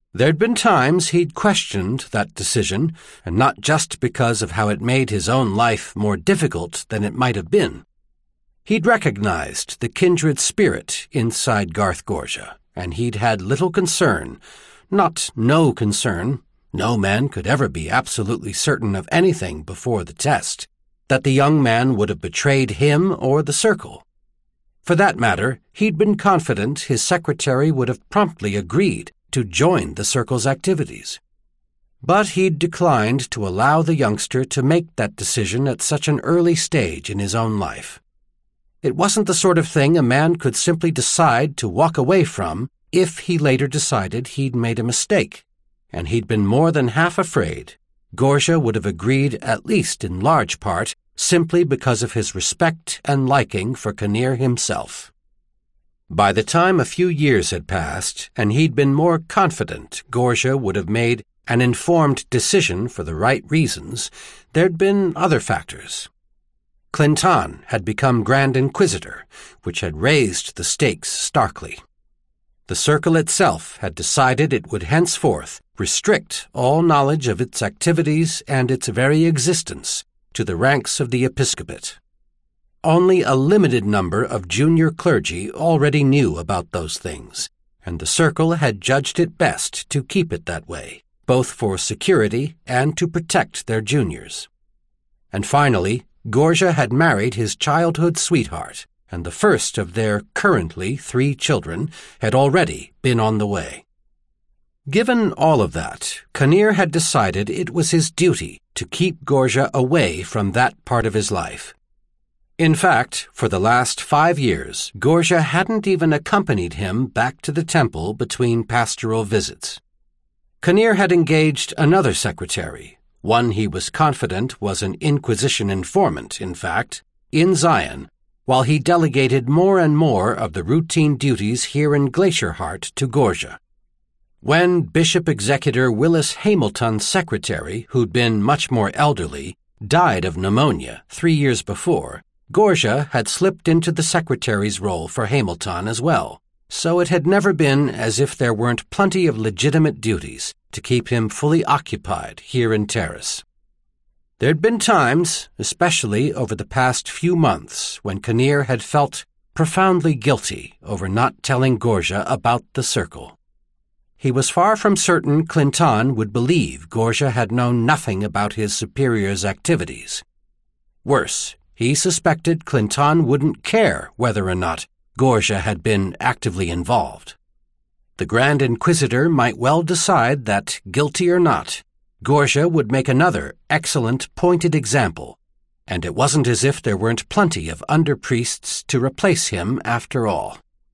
There'd been times he'd questioned that decision, and not just because of how it made his own life more difficult than it might have been. He'd recognized the kindred spirit inside Garth Gorgia, and he'd had little concern, not no concern, no man could ever be absolutely certain of anything before the test, that the young man would have betrayed him or the Circle. For that matter, he'd been confident his secretary would have promptly agreed to join the Circle's activities. But he'd declined to allow the youngster to make that decision at such an early stage in his own life. It wasn't the sort of thing a man could simply decide to walk away from if he later decided he'd made a mistake, and he'd been more than half afraid Gorgia would have agreed, at least in large part, simply because of his respect and liking for Kinnear himself. By the time a few years had passed, and he'd been more confident Gorgia would have made an informed decision for the right reasons, there'd been other factors. Clinton had become Grand Inquisitor, which had raised the stakes starkly. The Circle itself had decided it would henceforth restrict all knowledge of its activities and its very existence to the ranks of the episcopate. Only a limited number of junior clergy already knew about those things, and the Circle had judged it best to keep it that way, both for security and to protect their juniors. And finally, Gorgia had married his childhood sweetheart, and the first of their currently 3 children had already been on the way. Given all of that, Kinnear had decided it was his duty to keep Gorgia away from that part of his life. In fact, for the last 5 years, Gorgia hadn't even accompanied him back to the temple between pastoral visits. Kinnear had engaged another secretary, one he was confident was an Inquisition informant, in fact, in Zion, while he delegated more and more of the routine duties here in Glacierheart to Gorgia. When Bishop Executor Willis Hamilton's secretary, who'd been much more elderly, died of pneumonia 3 years before, Gorgia had slipped into the secretary's role for Hamilton as well, so it had never been as if there weren't plenty of legitimate duties to keep him fully occupied here in Terrace. There'd been times, especially over the past few months, when Kinnear had felt profoundly guilty over not telling Gorgia about the Circle. He was far from certain Clinton would believe Gorgia had known nothing about his superior's activities. Worse, he suspected Clinton wouldn't care whether or not Gorgia had been actively involved. The Grand Inquisitor might well decide that, guilty or not, Gorgia would make another excellent pointed example, and it wasn't as if there weren't plenty of under-priests to replace him after all.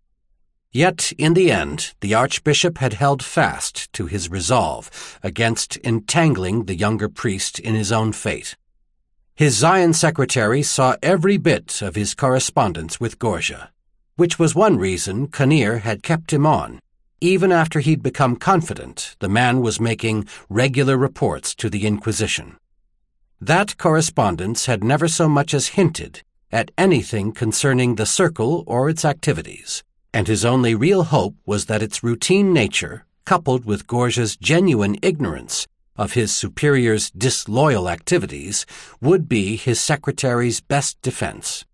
Yet, in the end, the Archbishop had held fast to his resolve against entangling the younger priest in his own fate. His Zion secretary saw every bit of his correspondence with Gorgia, which was one reason Kinnear had kept him on, even after he'd become confident the man was making regular reports to the Inquisition. That correspondence had never so much as hinted at anything concerning the Circle or its activities, and his only real hope was that its routine nature, coupled with Gorgia's genuine ignorance of his superior's disloyal activities, would be his secretary's best defense.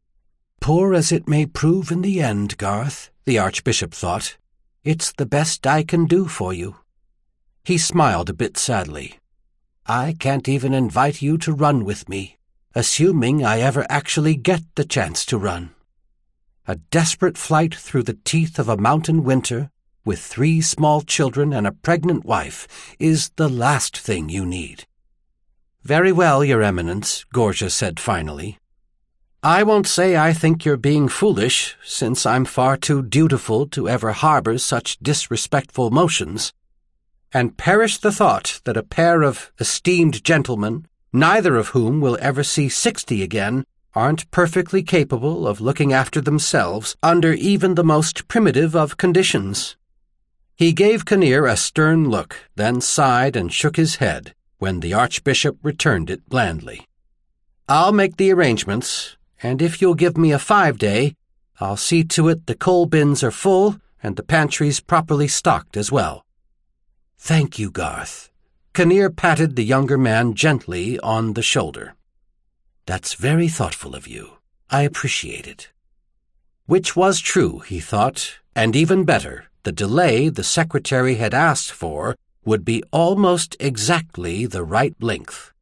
Poor as it may prove in the end, Garth, the Archbishop thought, it's the best I can do for you. He smiled a bit sadly. I can't even invite you to run with me, assuming I ever actually get the chance to run. A desperate flight through the teeth of a mountain winter, with 3 small children and a pregnant wife, is the last thing you need. Very well, Your Eminence, Gorgia said finally. I won't say I think you're being foolish, since I'm far too dutiful to ever harbor such disrespectful motions. And perish the thought that a pair of esteemed gentlemen, neither of whom will ever see 60 again, aren't perfectly capable of looking after themselves under even the most primitive of conditions. He gave Kinnear a stern look, then sighed and shook his head when the Archbishop returned it blandly. I'll make the arrangements, and if you'll give me a 5-day, I'll see to it the coal bins are full and the pantries properly stocked as well. "Thank you, Garth." Kinnear patted the younger man gently on the shoulder. "That's very thoughtful of you. I appreciate it." Which was true, he thought, and even better, the delay the secretary had asked for would be almost exactly the right length.